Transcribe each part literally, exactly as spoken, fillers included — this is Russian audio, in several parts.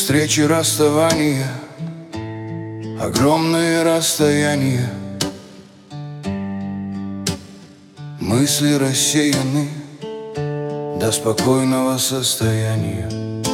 встречи, расставания, огромные расстояния, мысли рассеяны до спокойного состояния.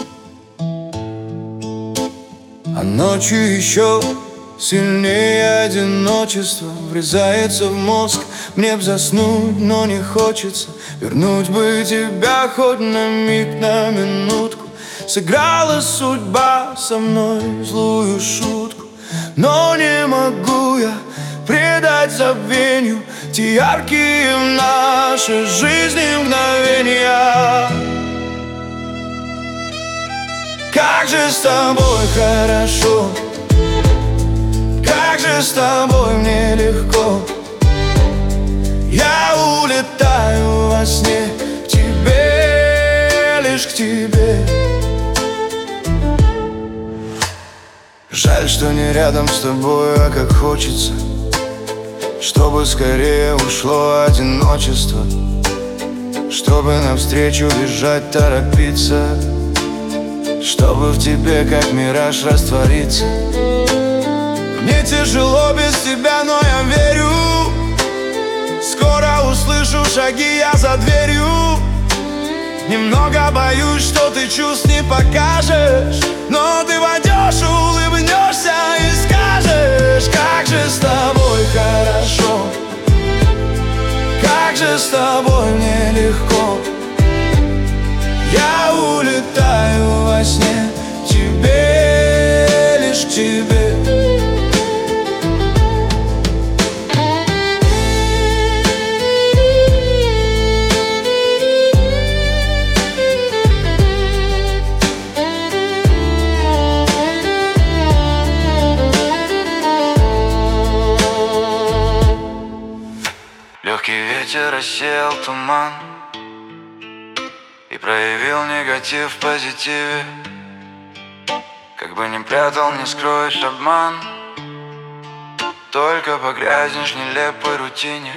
А ночью еще сильнее одиночество врезается в мозг. Мне б заснуть, но не хочется. Вернуть бы тебя хоть на миг, на минутку. Сыграла судьба со мной злую шутку, но не могу я предать забвению те яркие в нашей жизни мгновения. Как же с тобой хорошо, как же с тобой мне легко. Я улетаю во сне к тебе, лишь к тебе. Жаль, что не рядом с тобой, а как хочется, чтобы скорее ушло одиночество, чтобы навстречу бежать, торопиться, чтобы в тебе как мираж раствориться. Мне тяжело без тебя, но я верю, скоро услышу шаги я за дверью. Немного боюсь, что ты чувств не покажешь, но ты войдешь, улыбнешься и скажешь: как же с тобой хорошо, как же с тобой мне легко. Я улетаю во сне к тебе, лишь к тебе. Легкий ветер рассеял туман и проявил негатив в позитиве. Как бы ни прятал, не скроешь обман, только погрязнешь в нелепой рутине.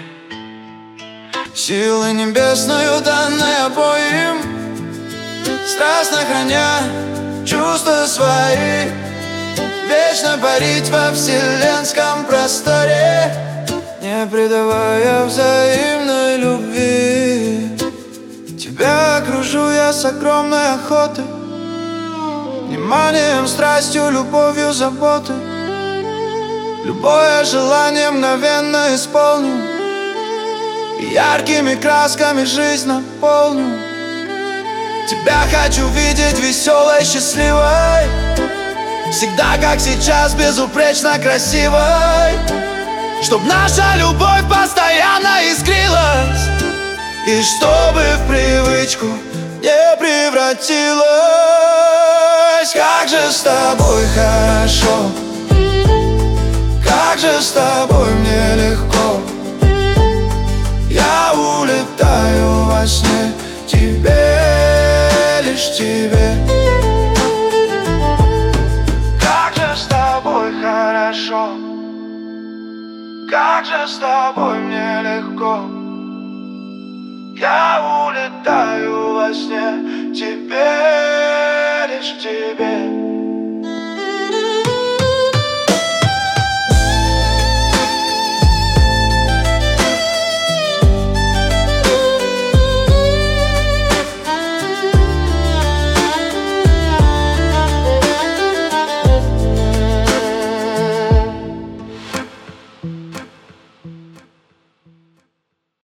Силы небесною данной обоим, страстно храня чувства свои, вечно парить во вселенском просторе, не предавая взаимной любви. Тебя окружу я с огромной охотой, вниманием, страстью, любовью, заботой. Любое желание мгновенно исполню, и яркими красками жизнь наполню. Тебя хочу видеть веселой, счастливой, всегда как сейчас, безупречно красивой. Чтоб наша любовь постоянно искрилась, и чтобы в привычку не превратилась. Как же с тобой хорошо, как же с тобой мне легко. Я улетаю во сне к тебе, лишь к тебе. Как же с тобой хорошо, как же с тобой мне легко. Я улетаю во сне к тебе,